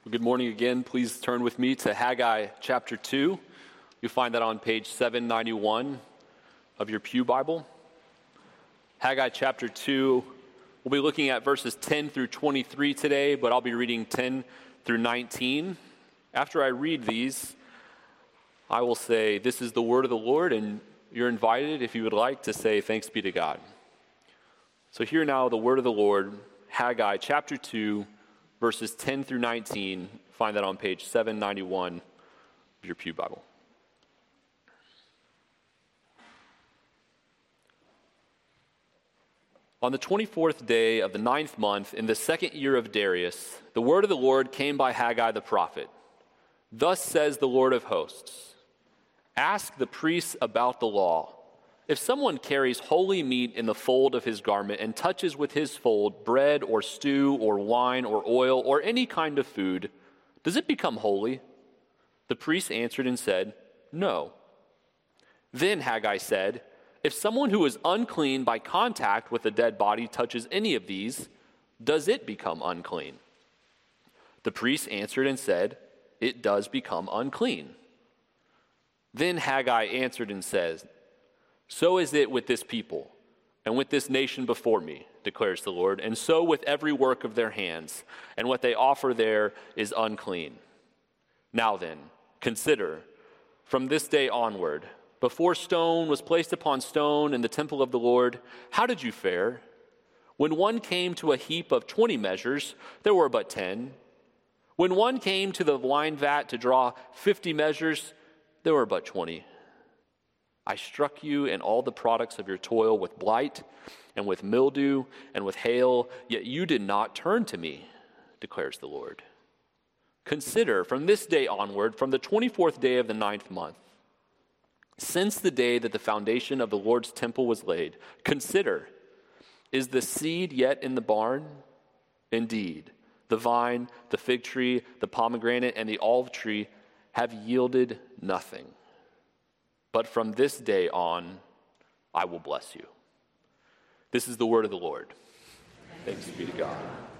Well, good morning again. Please turn with me to Haggai chapter 2. You'll find that on page 791 of your Pew Bible. Haggai chapter 2, we'll be looking at verses 10 through 23 today, but I'll be reading 10 through 19. After I read these, I will say, "This is the word of the Lord," and you're invited, if you would like, to say, "Thanks be to God." So hear now the word of the Lord, Haggai chapter 2, verses 10 through 19. Find that on page 791 of your Pew Bible. On the 24th day of the 9th month, in the second year of Darius, the word of the Lord came by Haggai the prophet. Thus says the Lord of hosts, "Ask the priests about the law. If someone carries holy meat in the fold of his garment and touches with his fold bread or stew or wine or oil or any kind of food, does it become holy?" The priest answered and said, "No." Then Haggai said, "If someone who is unclean by contact with a dead body touches any of these, does it become unclean?" The priest answered and said, "It does become unclean." Then Haggai answered and said, "So is it with this people and with this nation before me, declares the Lord, and so with every work of their hands, and what they offer there is unclean. Now then, consider, from this day onward, before stone was placed upon stone in the temple of the Lord, how did you fare? When one came to a heap of 20 measures, there were but 10. When one came to the wine vat to draw 50 measures, there were but 20. I struck you and all the products of your toil with blight and with mildew and with hail, yet you did not turn to me, declares the Lord. Consider from this day onward, from the 24th day of the 9th month, since the day that the foundation of the Lord's temple was laid, consider, is the seed yet in the barn? Indeed, the vine, the fig tree, the pomegranate, and the olive tree have yielded nothing. But from this day on, I will bless you." This is the word of the Lord. Thanks be to God.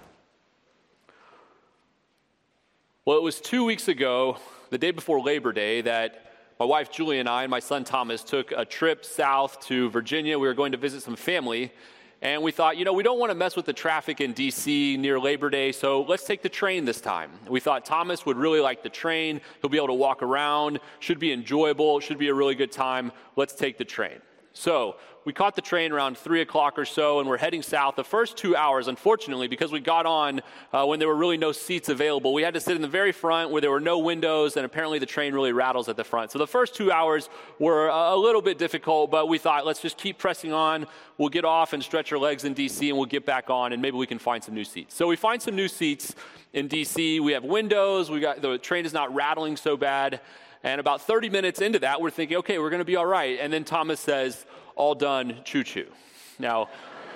Well, it was 2 weeks ago, the day before Labor Day, that my wife Julie and I and my son Thomas took a trip south to Virginia. We were going to visit some family. And we thought, we don't want to mess with the traffic in D.C. near Labor Day, so let's take the train this time. We thought Thomas would really like the train. He'll be able to walk around. Should be enjoyable. Should be a really good time. Let's take the train. So we caught the train around 3 o'clock or so, and we're heading south. The first 2 hours, unfortunately, because we got on when there were really no seats available, we had to sit in the very front where there were no windows, and apparently the train really rattles at the front. So the first 2 hours were a little bit difficult, but we thought, let's just keep pressing on. We'll get off and stretch our legs in D.C., and we'll get back on, and maybe we can find some new seats. So we find some new seats in D.C. We have windows. The train is not rattling so bad. And about 30 minutes into that, we're thinking, okay, we're going to be all right. And then Thomas says, "All done, choo-choo." Now,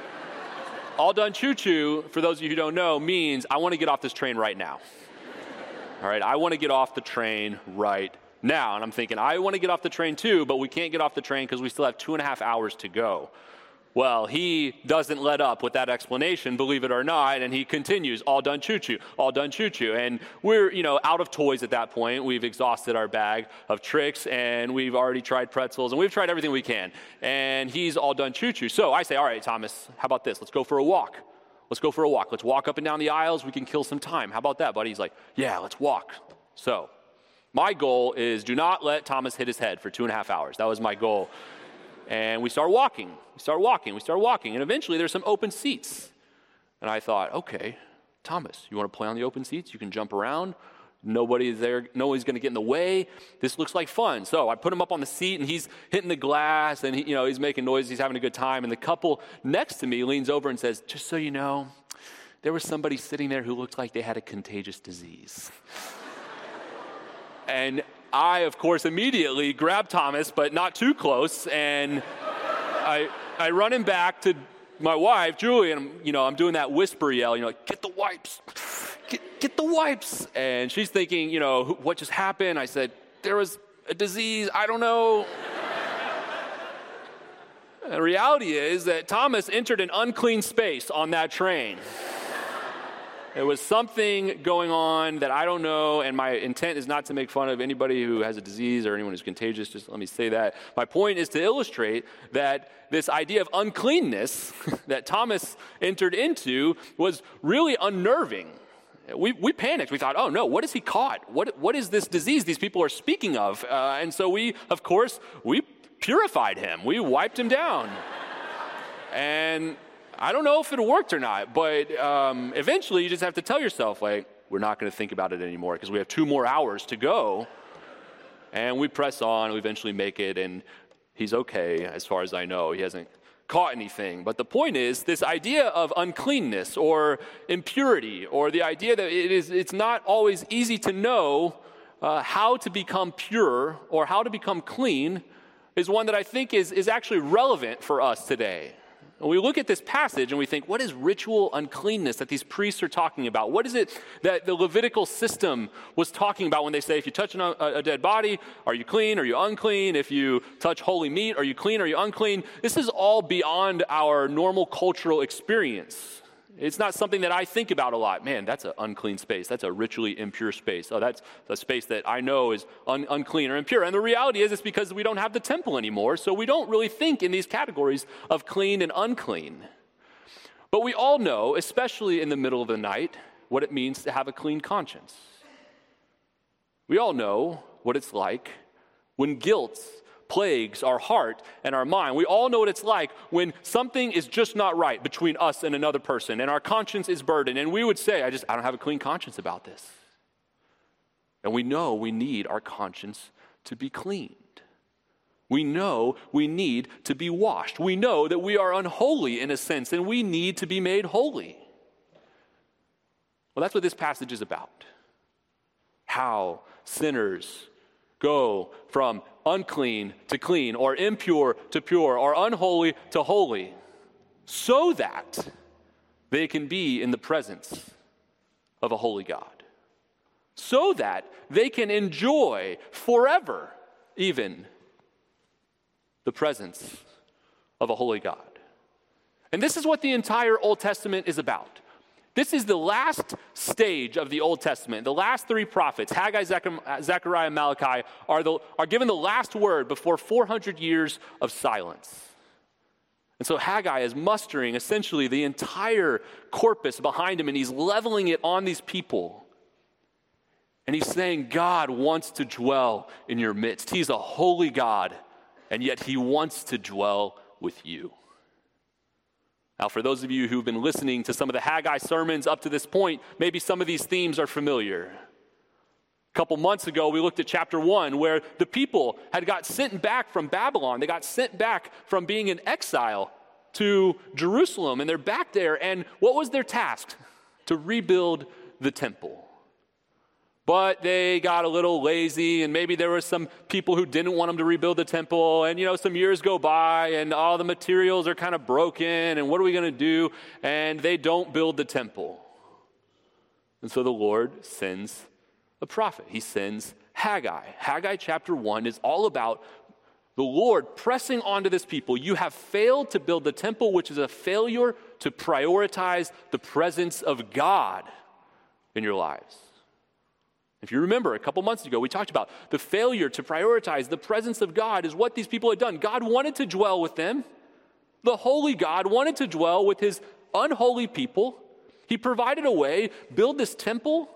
all done choo-choo, for those of you who don't know, means I want to get off this train right now. All right, I want to get off the train right now. And I'm thinking, I want to get off the train too, but we can't get off the train because we still have 2.5 hours to go. Well, he doesn't let up with that explanation, believe it or not, and he continues, "All done choo-choo, all done choo-choo." And we're, out of toys at that point. We've exhausted our bag of tricks, and we've already tried pretzels, and we've tried everything we can. And he's all done choo-choo. So I say, "All right, Thomas, how about this? Let's go for a walk. Let's go for a walk. Let's walk up and down the aisles. We can kill some time. How about that, buddy?" He's like, "Yeah, let's walk." So my goal is do not let Thomas hit his head for 2.5 hours. That was my goal. And we start walking, and eventually there's some open seats. And I thought, okay, Thomas, you want to play on the open seats? You can jump around. Nobody's there. Nobody's going to get in the way. This looks like fun. So I put him up on the seat, and he's hitting the glass, and he's making noise. He's having a good time. And the couple next to me leans over and says, "Just so you know, there was somebody sitting there who looked like they had a contagious disease." And I, of course, immediately grab Thomas, but not too close, and I run him back to my wife, Julie, and I'm doing that whisper yell, "Get the wipes, get the wipes." And she's thinking, what just happened? I said, "There was a disease, I don't know." The reality is that Thomas entered an unclean space on that train. There was something going on that I don't know, and my intent is not to make fun of anybody who has a disease or anyone who's contagious, just let me say that. My point is to illustrate that this idea of uncleanness that Thomas entered into was really unnerving. We panicked. We thought, oh no, what has he caught? What is this disease these people are speaking of? And so we purified him. We wiped him down. And I don't know if it worked or not, but eventually you just have to tell yourself, like, we're not going to think about it anymore because we have 2 more hours to go. And we press on, we eventually make it, and he's okay as far as I know. He hasn't caught anything. But the point is, this idea of uncleanness or impurity, or the idea that it's not always easy to know how to become pure or how to become clean, is one that I think is actually relevant for us today. And we look at this passage and we think, what is ritual uncleanness that these priests are talking about? What is it that the Levitical system was talking about when they say, if you touch a dead body, are you clean? Are you unclean? If you touch holy meat, are you clean? Are you unclean? This is all beyond our normal cultural experience. It's not something that I think about a lot. Man, that's an unclean space. That's a ritually impure space. Oh, that's a space that I know is unclean or impure. And the reality is it's because we don't have the temple anymore, so we don't really think in these categories of clean and unclean. But we all know, especially in the middle of the night, what it means to have a clean conscience. We all know what it's like when guilt plagues our heart and our mind. We all know what it's like when something is just not right between us and another person, and our conscience is burdened, and we would say, I don't have a clean conscience about this. And we know we need our conscience to be cleaned. We know we need to be washed. We know that we are unholy in a sense, and we need to be made holy. Well, that's what this passage is about. How sinners go from unclean to clean, or impure to pure, or unholy to holy, so that they can be in the presence of a holy God, so that they can enjoy forever even the presence of a holy God. And this is what the entire Old Testament is about. This is the last stage of the Old Testament. The last 3 prophets, Haggai, Zechariah, and Malachi, are given the last word before 400 years of silence. And so Haggai is mustering essentially the entire corpus behind him, and he's leveling it on these people. And he's saying, God wants to dwell in your midst. He's a holy God, and yet he wants to dwell with you. Now, for those of you who've been listening to some of the Haggai sermons up to this point, maybe some of these themes are familiar. A couple months ago, we looked at chapter 1, where the people had got sent back from Babylon. They got sent back from being in exile to Jerusalem, and they're back there. And what was their task? To rebuild the temple. But they got a little lazy, and maybe there were some people who didn't want them to rebuild the temple, and some years go by, and all the materials are kind of broken, and what are we going to do? And they don't build the temple. And so the Lord sends a prophet. He sends Haggai. Haggai chapter 1 is all about the Lord pressing onto this people. You have failed to build the temple, which is a failure to prioritize the presence of God in your lives. If you remember, a couple months ago, we talked about the failure to prioritize the presence of God is what these people had done. God wanted to dwell with them. The holy God wanted to dwell with his unholy people. He provided a way, build this temple.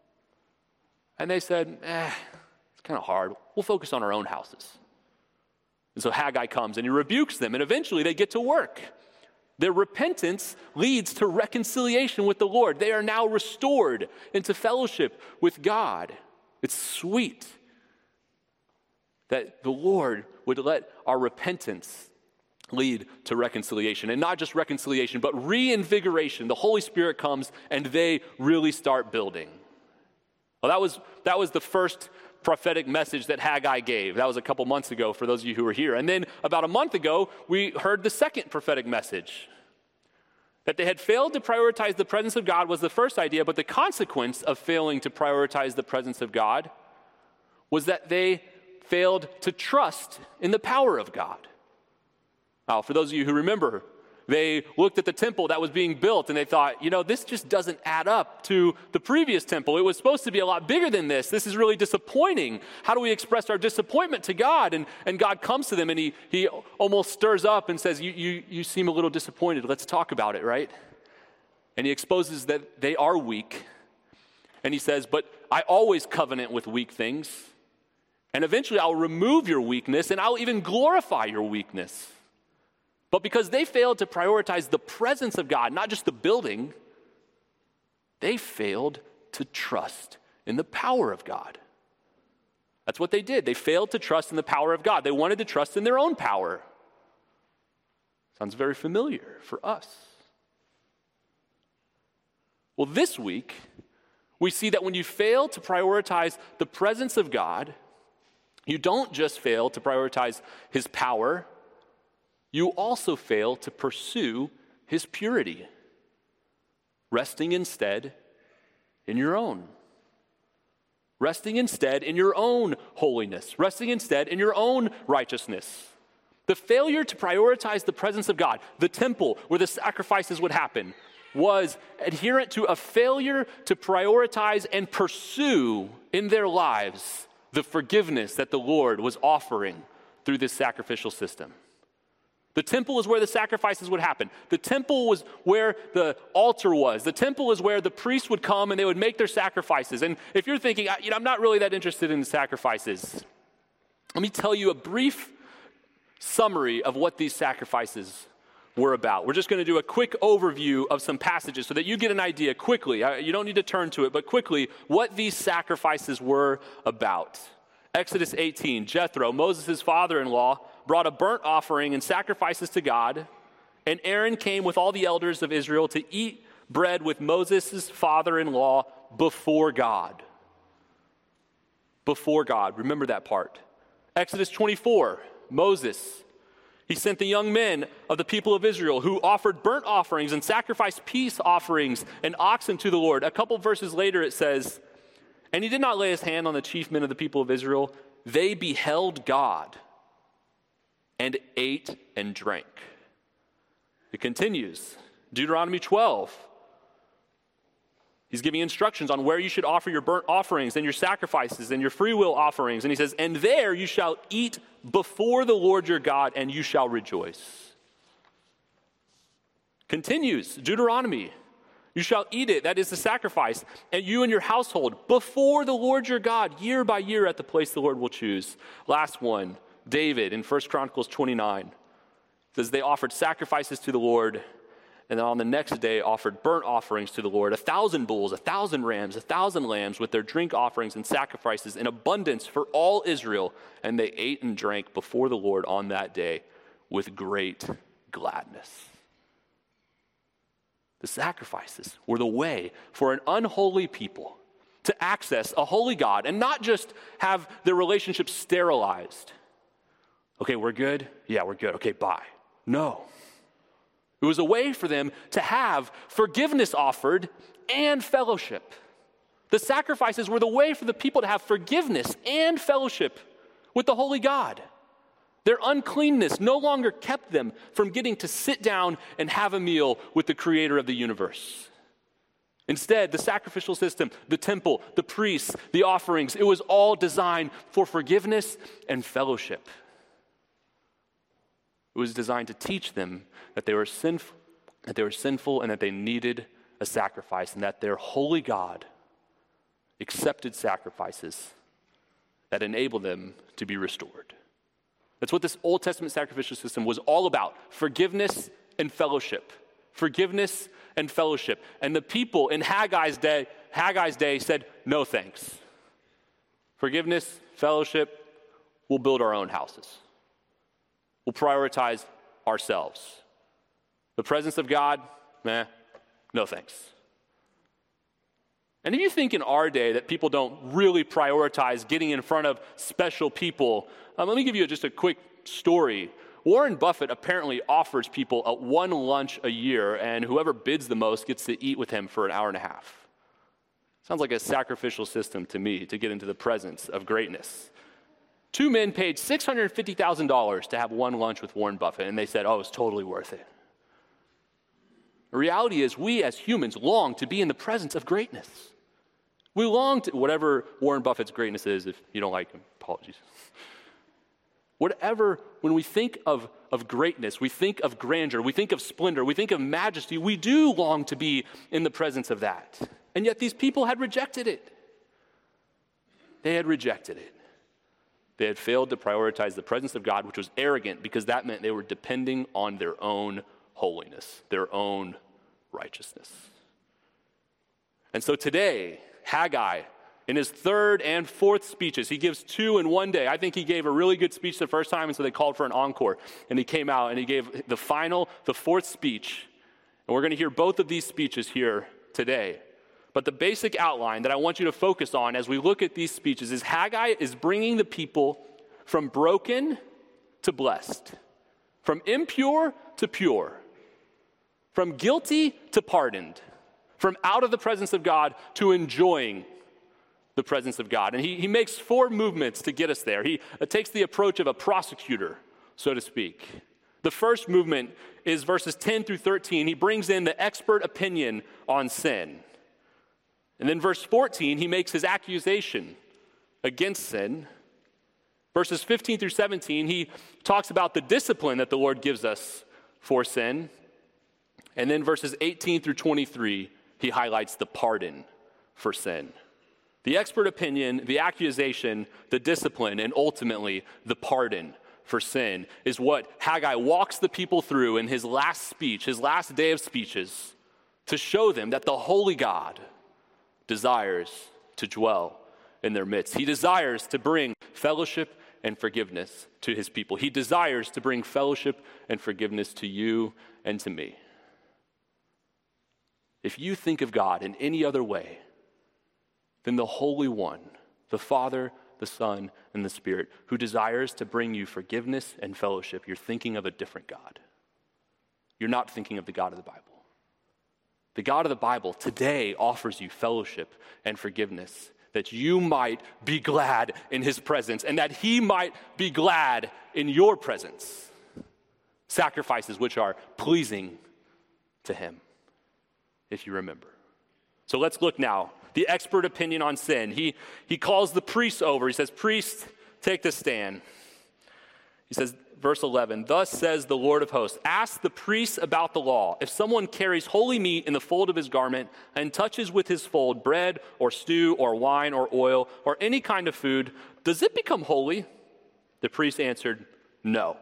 And they said, it's kind of hard. We'll focus on our own houses. And so Haggai comes and he rebukes them, and eventually they get to work. Their repentance leads to reconciliation with the Lord. They are now restored into fellowship with God. It's sweet that the Lord would let our repentance lead to reconciliation. And not just reconciliation, but reinvigoration. The Holy Spirit comes and they really start building. Well, that was the first prophetic message that Haggai gave. That was a couple months ago for those of you who were here. And then about a month ago, we heard the second prophetic message. That they had failed to prioritize the presence of God was the first idea, but the consequence of failing to prioritize the presence of God was that they failed to trust in the power of God. Now, for those of you who remember, They looked at the temple that was being built and they thought, this just doesn't add up to the previous temple. It was supposed to be a lot bigger than this. This is really disappointing. How do we express our disappointment to God? And God comes to them and he almost stirs up and says, you seem a little disappointed. Let's talk about it, right? And he exposes that they are weak. And he says, but I always covenant with weak things. And eventually I'll remove your weakness and I'll even glorify your weakness. But because they failed to prioritize the presence of God, not just the building, they failed to trust in the power of God. That's what they did. They failed to trust in the power of God. They wanted to trust in their own power. Sounds very familiar for us. Well, this week, we see that when you fail to prioritize the presence of God, you don't just fail to prioritize his power, you also fail to pursue his purity, resting instead in your own. Resting instead in your own holiness, resting instead in your own righteousness. The failure to prioritize the presence of God, the temple where the sacrifices would happen, was adherent to a failure to prioritize and pursue in their lives the forgiveness that the Lord was offering through this sacrificial system. The temple is where the sacrifices would happen. The temple was where the altar was. The temple is where the priests would come and they would make their sacrifices. And if you're thinking, I'm not really that interested in the sacrifices, let me tell you a brief summary of what these sacrifices were about. We're just going to do a quick overview of some passages so that you get an idea quickly. You don't need to turn to it, but quickly, what these sacrifices were about. Exodus 18, Jethro, Moses' father-in-law, brought a burnt offering and sacrifices to God, and Aaron came with all the elders of Israel to eat bread with Moses' father-in-law before God. Before God. Remember that part. Exodus 24, Moses, he sent the young men of the people of Israel who offered burnt offerings and sacrificed peace offerings and oxen to the Lord. A couple verses later it says, and he did not lay his hand on the chief men of the people of Israel. They beheld God and ate and drank. It continues. Deuteronomy 12. He's giving instructions on where you should offer your burnt offerings and your sacrifices and your free will offerings. And he says, and there you shall eat before the Lord your God, and you shall rejoice. Continues, Deuteronomy. You shall eat it, that is the sacrifice, and you and your household before the Lord your God, year by year at the place the Lord will choose. Last one, David in 1 Chronicles 29. It says they offered sacrifices to the Lord, and then on the next day offered burnt offerings to the Lord, 1,000 bulls, 1,000 rams, 1,000 lambs with their drink offerings and sacrifices in abundance for all Israel. And they ate and drank before the Lord on that day with great gladness. The sacrifices were the way for an unholy people to access a holy God and not just have their relationship sterilized. Okay, we're good? Yeah, we're good. Okay, bye. No. It was a way for them to have forgiveness offered and fellowship. The sacrifices were the way for the people to have forgiveness and fellowship with the holy God. Their uncleanness no longer kept them from getting to sit down and have a meal with the creator of the universe. Instead, the sacrificial system, the temple, the priests, the offerings, it was all designed for forgiveness and fellowship. It was designed to teach them that they were sinful and that they needed a sacrifice, and that their holy God accepted sacrifices that enabled them to be restored. That's what this Old Testament sacrificial system was all about: forgiveness and fellowship. Forgiveness and fellowship. And the people in Haggai's day said, no thanks. Forgiveness, fellowship, we'll build our own houses. We'll prioritize ourselves. The presence of God, no thanks. And if you think in our day that people don't really prioritize getting in front of special people, let me give you just a quick story. Warren Buffett apparently offers people one lunch a year, and whoever bids the most gets to eat with him for an hour and a half. Sounds like a sacrificial system to me to get into the presence of greatness. 2 men paid $650,000 to have one lunch with Warren Buffett, and they said, oh, it's totally worth it. The reality is we as humans long to be in the presence of greatness. We long to, whatever Warren Buffett's greatness is, if you don't like him, apologies. Whatever, when we think of greatness, we think of grandeur, we think of splendor, we think of majesty, we do long to be in the presence of that. And yet these people had rejected it. They had rejected it. They had failed to prioritize the presence of God, which was arrogant because that meant they were depending on their own holiness, their own righteousness. And so today, Haggai, in his third and fourth speeches, he gives 2 in one day. I think he gave a really good speech the first time, and so they called for an encore. And he came out and he gave the fourth speech. And we're going to hear both of these speeches here today. But the basic outline that I want you to focus on as we look at these speeches is Haggai is bringing the people from broken to blessed, from impure to pure, from guilty to pardoned, from out of the presence of God to enjoying the presence of God. And he makes 4 movements to get us there. He takes the approach of a prosecutor, so to speak. The first movement is verses 10 through 13. He brings in the expert opinion on sin. And then verse 14, he makes his accusation against sin. Verses 15 through 17, he talks about the discipline that the Lord gives us for sin. And then verses 18 through 23, he highlights the pardon for sin. The expert opinion, the accusation, the discipline, and ultimately the pardon for sin is what Haggai walks the people through in his last speech, his last day of speeches, to show them that the holy God desires to dwell in their midst. He desires to bring fellowship and forgiveness to his people. He desires to bring fellowship and forgiveness to you and to me. If you think of God in any other way than the Holy One, the Father, the Son, and the Spirit, who desires to bring you forgiveness and fellowship, you're thinking of a different God. You're not thinking of the God of the Bible. The God of the Bible today offers you fellowship and forgiveness, that you might be glad in his presence and that he might be glad in your presence. Sacrifices which are pleasing to him, if you remember. So let's look now. The expert opinion on sin. He calls the priests over. He says, "Priest, take the stand." He says, verse 11, "Thus says the Lord of hosts, ask the priests about the law. If someone carries holy meat in the fold of his garment and touches with his fold bread or stew or wine or oil or any kind of food, does it become holy?" The priest answered, "No."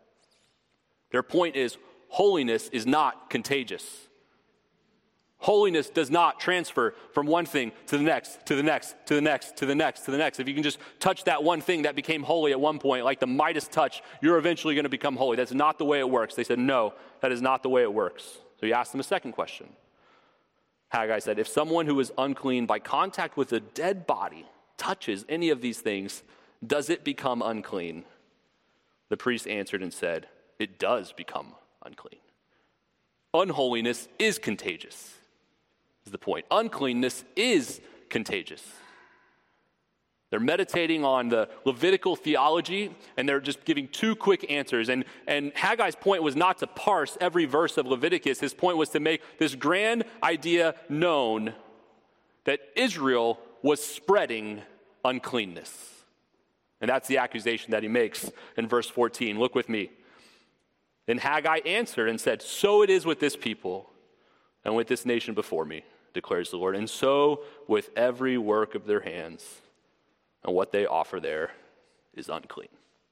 Their point is, holiness is not contagious. Holiness does not transfer from one thing to the next, to the next, to the next, to the next, to the next. If you can just touch that one thing that became holy at one point, like the Midas touch, you're eventually going to become holy. That's not the way it works. They said, no, that is not the way it works. So he asked them a second question. Haggai said, if someone who is unclean by contact with a dead body touches any of these things, does it become unclean? The priest answered and said, it does become unclean. Unholiness is contagious. Is the point. Uncleanness is contagious. They're meditating on the Levitical theology, and they're just giving 2 quick answers. And Haggai's point was not to parse every verse of Leviticus. His point was to make this grand idea known that Israel was spreading uncleanness. And that's the accusation that he makes in verse 14. Look with me. Then Haggai answered and said, so it is with this people and with this nation before me, declares the Lord, and so with every work of their hands, and what they offer there is unclean.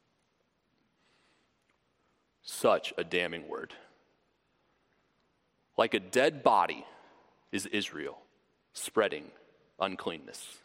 Such a damning word. Like a dead body is Israel spreading uncleanness.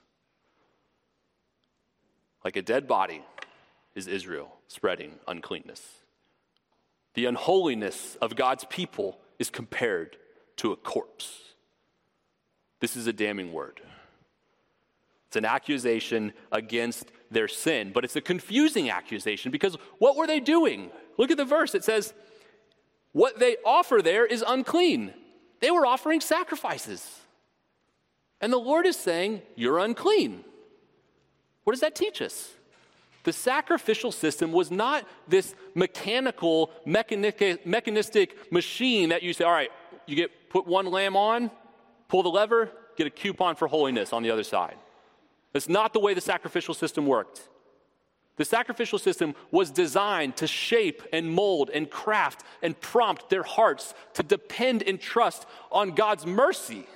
Like a dead body is Israel spreading uncleanness. The unholiness of God's people is compared to a corpse. This is a damning word. It's an accusation against their sin, but it's a confusing accusation because what were they doing? Look at the verse. It says, what they offer there is unclean. They were offering sacrifices. And the Lord is saying, you're unclean. What does that teach us? The sacrificial system was not this mechanistic machine that you say, all right, put one lamb on, pull the lever, get a coupon for holiness on the other side. That's not the way the sacrificial system worked. The sacrificial system was designed to shape and mold and craft and prompt their hearts to depend and trust on God's mercy.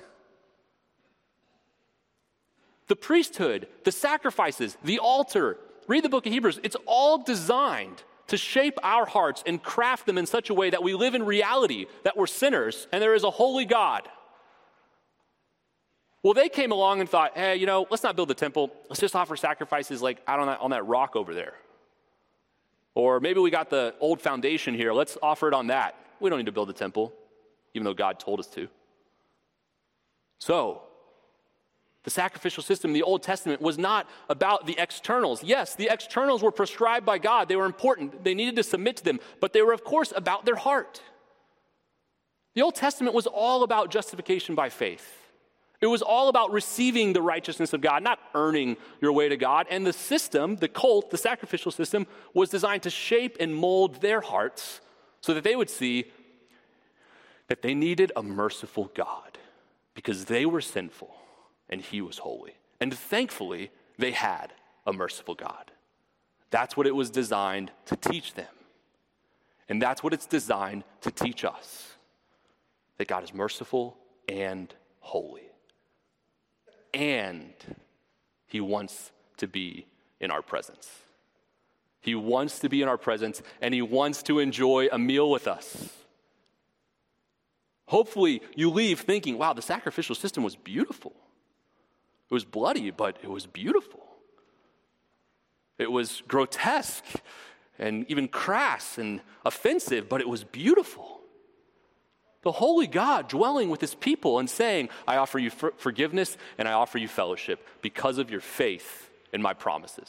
The priesthood, the sacrifices, the altar, read the book of Hebrews, it's all designed to shape our hearts and craft them in such a way that we live in reality, that we're sinners, and there is a holy God. Well, they came along and thought, hey, let's not build the temple. Let's just offer sacrifices like out on that rock over there. Or maybe we got the old foundation here. Let's offer it on that. We don't need to build the temple, even though God told us to. So, the sacrificial system in the Old Testament was not about the externals. Yes, the externals were prescribed by God. They were important. They needed to submit to them. But they were, of course, about their heart. The Old Testament was all about justification by faith. It was all about receiving the righteousness of God, not earning your way to God. And the system, the cult, the sacrificial system, was designed to shape and mold their hearts so that they would see that they needed a merciful God because they were sinful and he was holy. And thankfully, they had a merciful God. That's what it was designed to teach them. And that's what it's designed to teach us, that God is merciful and holy. And he wants to be in our presence. He wants to be in our presence, and he wants to enjoy a meal with us. Hopefully, you leave thinking, wow, the sacrificial system was beautiful. It was bloody, but it was beautiful. It was grotesque and even crass and offensive, but it was beautiful. The holy God dwelling with his people and saying, I offer you forgiveness and I offer you fellowship because of your faith in my promises.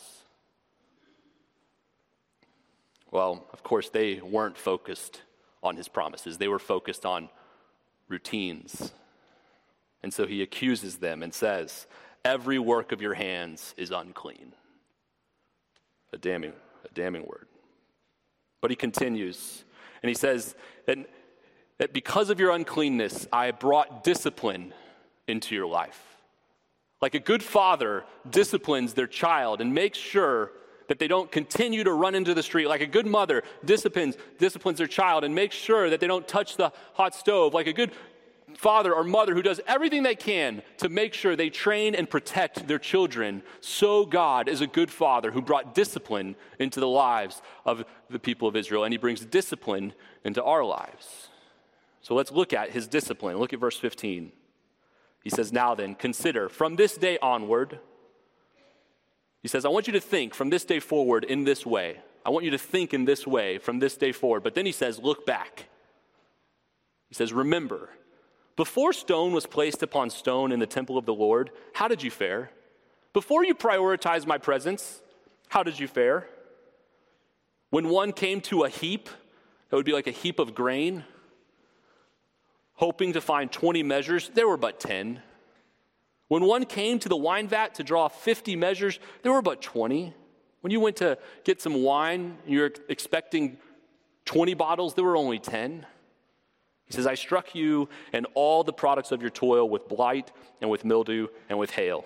Well, of course, they weren't focused on his promises. They were focused on routines. And so he accuses them and says, every work of your hands is unclean. A damning word. But he continues, and he says that because of your uncleanness, I brought discipline into your life. Like a good father disciplines their child and makes sure that they don't continue to run into the street. Like a good mother disciplines their child and makes sure that they don't touch the hot stove. Like a good father or mother who does everything they can to make sure they train and protect their children. So God is a good father who brought discipline into the lives of the people of Israel, and he brings discipline into our lives. So let's look at his discipline. Look at verse 15. He says, now then, consider from this day onward. He says, I want you to think from this day forward in this way. I want you to think in this way from this day forward. But then he says, look back. He says, remember, before stone was placed upon stone in the temple of the Lord, how did you fare? Before you prioritized my presence, how did you fare? When one came to a heap, that would be like a heap of grain, hoping to find 20 measures, there were but 10. When one came to the wine vat to draw 50 measures, there were but 20. When you went to get some wine, and you were expecting 20 bottles, there were only 10. He says, I struck you and all the products of your toil with blight and with mildew and with hail.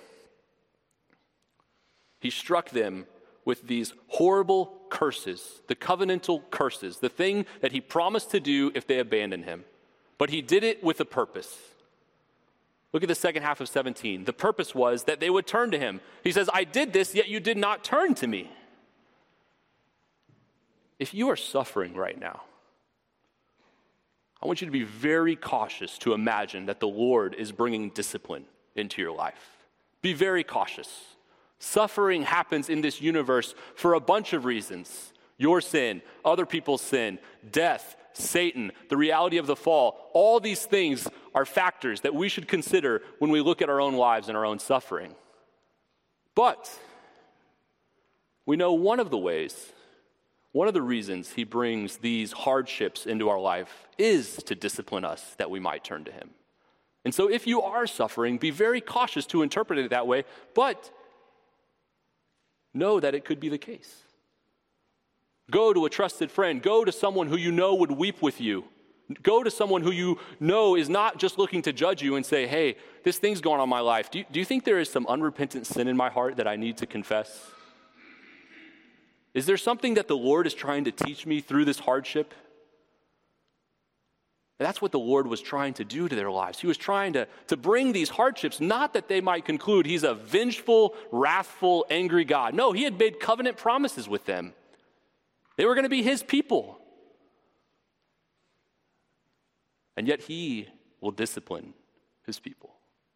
He struck them with these horrible curses, the covenantal curses, the thing that he promised to do if they abandoned him. But he did it with a purpose. Look at the second half of 17. The purpose was that they would turn to him. He says, I did this, yet you did not turn to me. If you are suffering right now, I want you to be very cautious to imagine that the Lord is bringing discipline into your life. Be very cautious. Suffering happens in this universe for a bunch of reasons. Your sin, other people's sin, death, Satan, the reality of the fall. All these things are factors that we should consider when we look at our own lives and our own suffering. But we know one of the reasons he brings these hardships into our life is to discipline us that we might turn to him. And so if you are suffering, be very cautious to interpret it that way, but know that it could be the case. Go to a trusted friend. Go to someone who you know would weep with you Go to someone who you know is not just looking to judge you and say, hey, this thing's going on in my life. Do you think there is some unrepentant sin in my heart that I need to confess? Is there something that the Lord is trying to teach me through this hardship? And that's what the Lord was trying to do to their lives. He was trying to bring these hardships, not that they might conclude he's a vengeful, wrathful, angry God. No, he had made covenant promises with them. They were going to be his people. And yet he will discipline his people.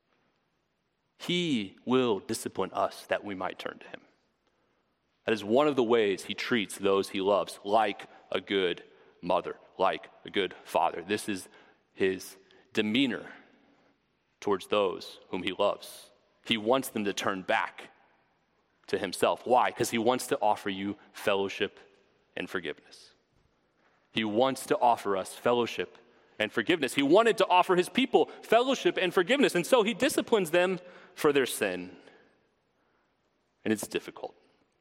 He will discipline us that we might turn to him. That is one of the ways he treats those he loves, like a good mother, like a good father. This is his demeanor towards those whom he loves. He wants them to turn back to himself. Why? Because he wants to offer you fellowship and forgiveness. He wants to offer us fellowship and forgiveness. He wanted to offer his people fellowship and forgiveness, and so he disciplines them for their sin. And it's difficult.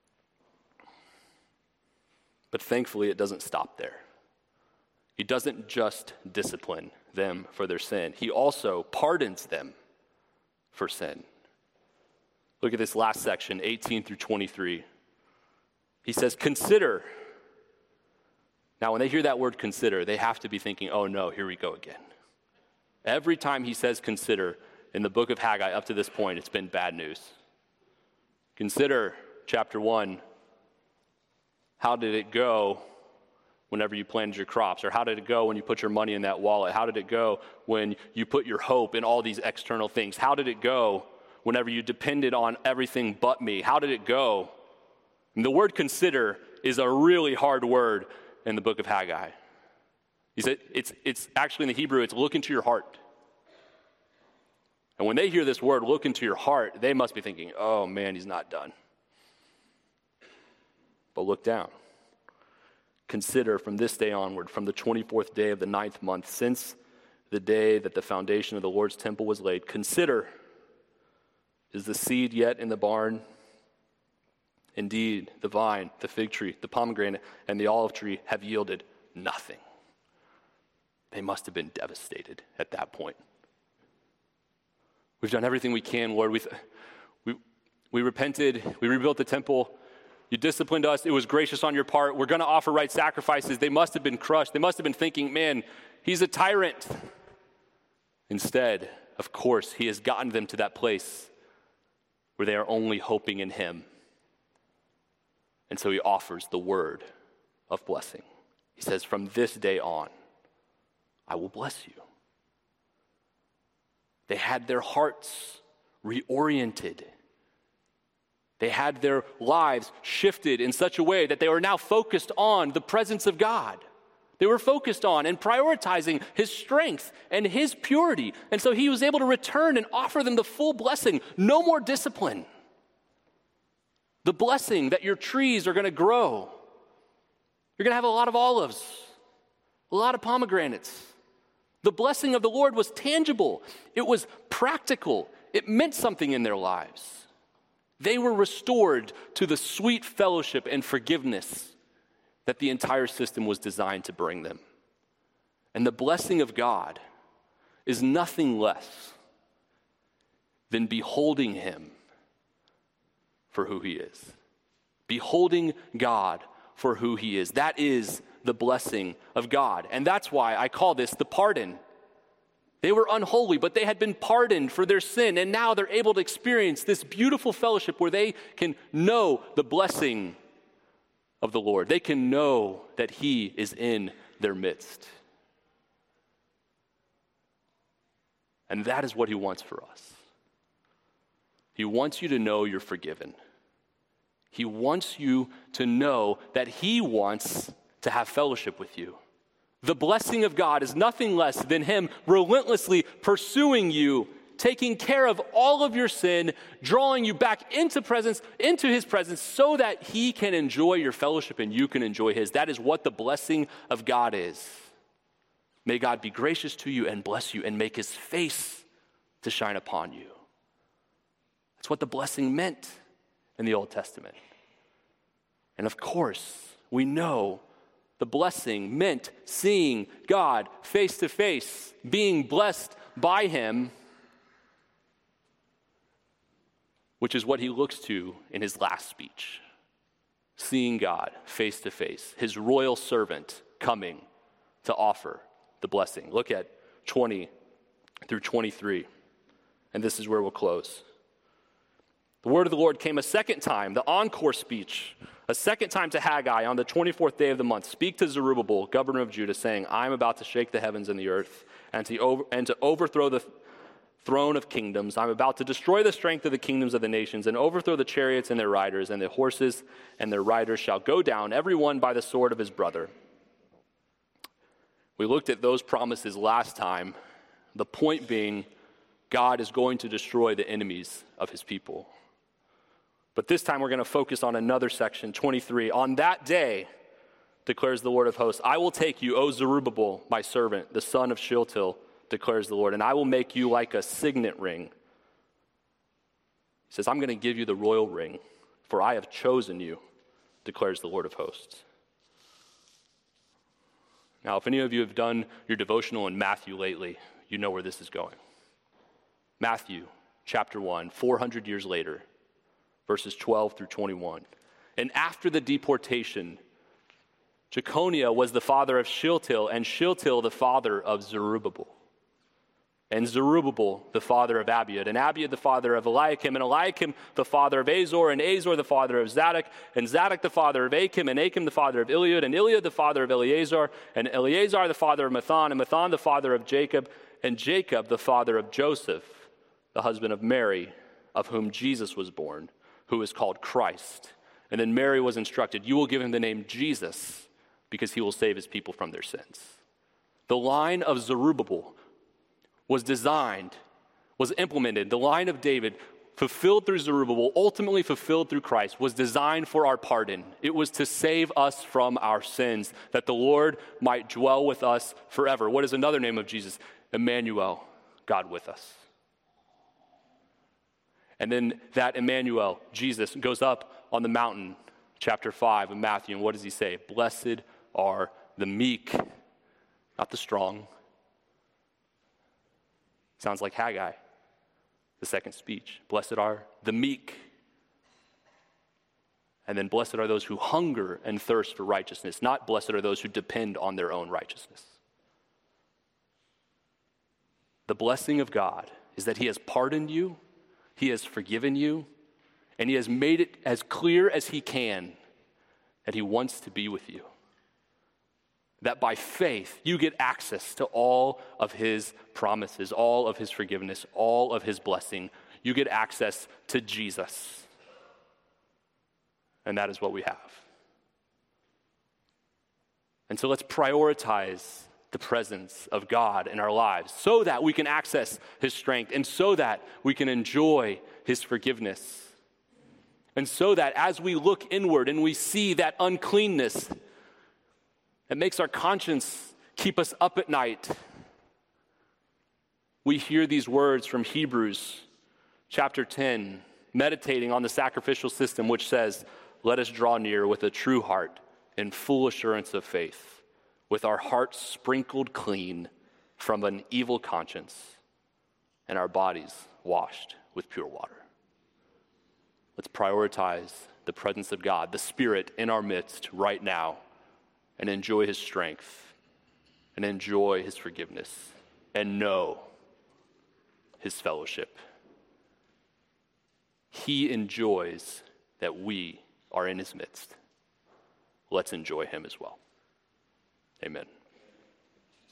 But thankfully, it doesn't stop there. He doesn't just discipline them for their sin. He also pardons them for sin. Look at this last section, 18 through 23. He says, consider. Now, when they hear that word consider, they have to be thinking, oh no, here we go again. Every time he says consider in the book of Haggai up to this point, it's been bad news. Consider chapter 1. How did it go whenever you planted your crops? Or how did it go when you put your money in that wallet? How did it go when you put your hope in all these external things? How did it go whenever you depended on everything but me? How did it go? And the word consider is a really hard word in the book of Haggai. He said it's actually in the Hebrew, it's look into your heart. And when they hear this word, look into your heart, they must be thinking, oh man, he's not done. But look down. Consider from this day onward, from the 24th day of the 9th month, since the day that the foundation of the Lord's temple was laid, consider, is the seed yet in the barn? Indeed, the vine, the fig tree, the pomegranate, and the olive tree have yielded nothing. They must have been devastated at that point. We've done everything we can, Lord. We repented. We rebuilt the temple. You disciplined us. It was gracious on your part. We're going to offer right sacrifices. They must have been crushed. They must have been thinking, man, he's a tyrant. Instead, of course, he has gotten them to that place where they are only hoping in him. And so he offers the word of blessing. He says, from this day on, I will bless you. They had their hearts reoriented. They had their lives shifted in such a way that they were now focused on the presence of God. They were focused on and prioritizing his strength and his purity. And so he was able to return and offer them the full blessing. No more discipline. The blessing that your trees are going to grow. You're going to have a lot of olives, a lot of pomegranates. The blessing of the Lord was tangible. It was practical. It meant something in their lives. They were restored to the sweet fellowship and forgiveness that the entire system was designed to bring them. And the blessing of God is nothing less than beholding him for who he is. Beholding God for who he is. That is the blessing of God. And that's why I call this the pardon. They were unholy, but they had been pardoned for their sin, and now they're able to experience this beautiful fellowship where they can know the blessing of the Lord. They can know that he is in their midst. And that is what he wants for us. He wants you to know you're forgiven. He wants you to know that he wants to have fellowship with you. The blessing of God is nothing less than him relentlessly pursuing you, taking care of all of your sin, drawing you back into his presence so that he can enjoy your fellowship and you can enjoy his. That is what the blessing of God is. May God be gracious to you and bless you and make his face to shine upon you. That's what the blessing meant in the Old Testament. And of course, we know The blessing meant seeing God face to face, being blessed by him, which is what he looks to in his last speech. Seeing God face to face, his royal servant coming to offer the blessing. Look at 20 through 23, and this is where we'll close. The word of the Lord came a second time, the encore speech, a second time to Haggai on the 24th day of the month. Speak to Zerubbabel, governor of Judah, saying, I am about to shake the heavens and the earth, and to overthrow the throne of kingdoms. I'm about to destroy the strength of the kingdoms of the nations and overthrow the chariots and their riders, and the horses and their riders shall go down, every one by the sword of his brother. We looked at those promises last time. The point being, God is going to destroy the enemies of his people. But this time we're going to focus on another section, 23. On that day, declares the Lord of hosts, I will take you, O Zerubbabel, my servant, the son of Shealtiel, declares the Lord, and I will make you like a signet ring. He says, I'm going to give you the royal ring, for I have chosen you, declares the Lord of hosts. Now, if any of you have done your devotional in Matthew lately, you know where this is going. Matthew chapter 1, 400 years later, verses 12 through 21. And after the deportation, Jeconiah was the father of Shealtiel, and Shealtiel the father of Zerubbabel. And Zerubbabel the father of Abiud, and Abiud the father of Eliakim, and Eliakim the father of Azor, and Azor the father of Zadok, and Zadok the father of Achim, and Achim the father of Eliud, and Eliud the father of Eleazar, and Eleazar the father of Matthan, and Matthan the father of Jacob, and Jacob the father of Joseph, the husband of Mary, of whom Jesus was born, who is called Christ. And then Mary was instructed, you will give him the name Jesus, because he will save his people from their sins. The line of Zerubbabel was designed, was implemented. The line of David, fulfilled through Zerubbabel, ultimately fulfilled through Christ, was designed for our pardon. It was to save us from our sins, that the Lord might dwell with us forever. What is another name of Jesus? Emmanuel, God with us. And then that Emmanuel, Jesus, goes up on the mountain, chapter 5 of Matthew, and what does he say? Blessed are the meek, not the strong. Sounds like Haggai, the second speech. Blessed are the meek. And then blessed are those who hunger and thirst for righteousness, not blessed are those who depend on their own righteousness. The blessing of God is that he has pardoned you, he has forgiven you, and he has made it as clear as he can that he wants to be with you. That by faith, you get access to all of his promises, all of his forgiveness, all of his blessing. You get access to Jesus. And that is what we have. And so let's prioritize the presence of God in our lives so that we can access his strength and so that we can enjoy his forgiveness. And so that as we look inward and we see that uncleanness, it makes our conscience keep us up at night. We hear these words from Hebrews chapter 10, meditating on the sacrificial system, which says, let us draw near with a true heart in full assurance of faith, with our hearts sprinkled clean from an evil conscience and our bodies washed with pure water. Let's prioritize the presence of God, the Spirit in our midst right now, and enjoy his strength, and enjoy his forgiveness, and know his fellowship. He enjoys that we are in his midst. Let's enjoy him as well. Amen.